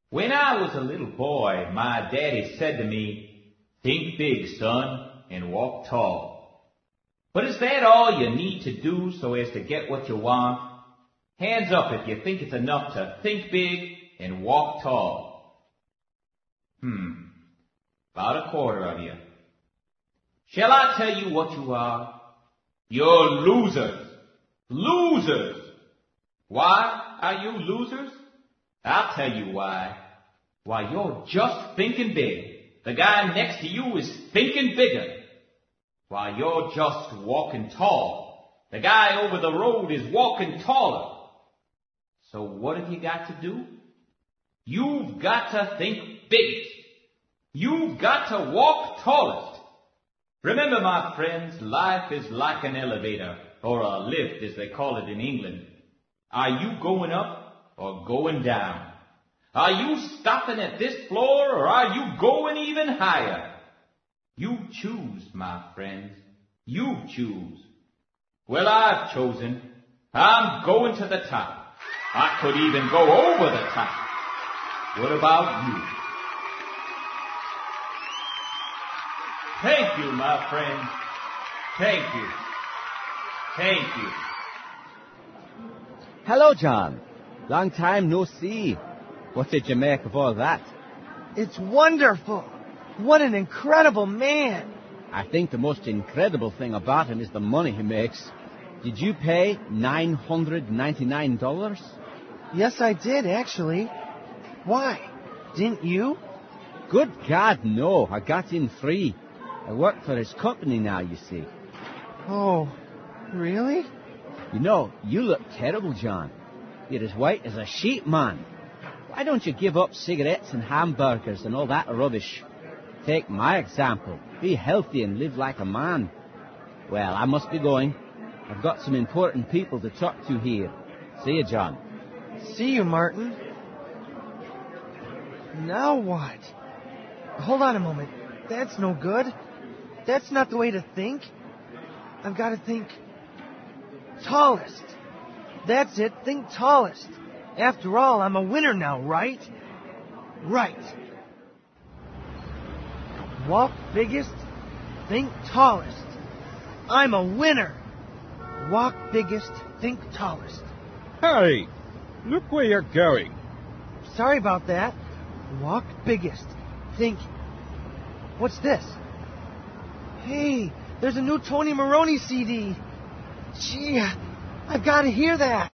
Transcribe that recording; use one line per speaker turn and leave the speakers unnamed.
When I was a little boy, my daddy said to me, "Think big, son, and walk tall." But is that all you need to do so as to get what you want? Hands up if you think it's enough to think big and walk tall. About a quarter of you. Shall I tell you what you are? You're losers. Losers. Why are you losers? I'll tell you why. Why, you're just thinking big. The guy next to you is thinking bigger. Why, you're just walking tall. The guy over the road is walking taller. So what have you got to do? You've got to think biggest. You've got to walk tallest. Remember, my friends, life is like an elevator, or a lift as they call it in England. Are you going up or going down? Are you stopping at this floor or are you going even higher? You choose, my friends. You choose. Well, I've chosen. I'm going to the top. I could even go over the top. What about you? Thank you, my friends. Thank you. Thank you.
Hello, John. Long time no see. What did you make of all that?
It's wonderful. What an incredible man.
I think the most incredible thing about him is the money he makes. Did you pay $999?
Yes, I did, actually. Why? Didn't you?
Good God, no. I got in free. I work for his company now, you see.
Oh, really?
You know, you look terrible, John. You're as white as a sheet, man. Why don't you give up cigarettes and hamburgers and all that rubbish? Take my example. Be healthy and live like a man. Well, I must be going. I've got some important people to talk to here. See you, John.
See you, Martin. Now what? Hold on a moment. That's no good. That's not the way to think. I've got to think tallest. That's it. Think tallest. After all, I'm a winner now, right? Right. Walk biggest, think tallest. I'm a winner. Walk biggest, think tallest.
Hey, look where you're going.
Sorry about that. Walk biggest, think... What's this? Hey, there's a new Tony Maroney CD. Gee, I've got to hear that.